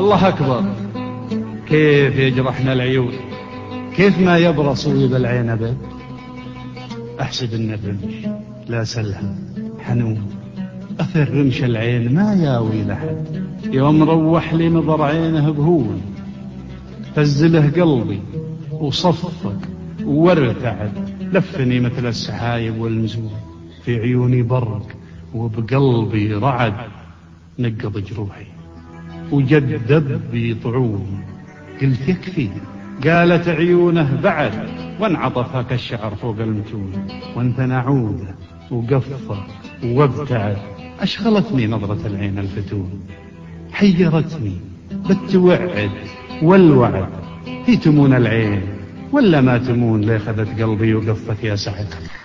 الله أكبر، كيف يجرحنا العيون، كيف ما يبرص ويب العين أبد. أحسب إن الرمش لا سلها حنون، أثر رمش العين ما ياوي لحد. يوم روح لي نظر عينه بهون، فزله قلبي وصفق وارتعد. لفني مثل السحايب والمزون، في عيوني برق وبقلبي رعد. نقض جروحي وجدب بي طعون، قلت يكفي، قالت عيونه بعد. وانعطف هاك الشعر فوق المتون، وانثنى عوده وقفه وابتعد. أشغلتني نظرة العين الفتون، حيرتني بالتوعد والوعد. هي تمون العين ولا ما تمون، لي خذت قلبي وقفت يا سعد.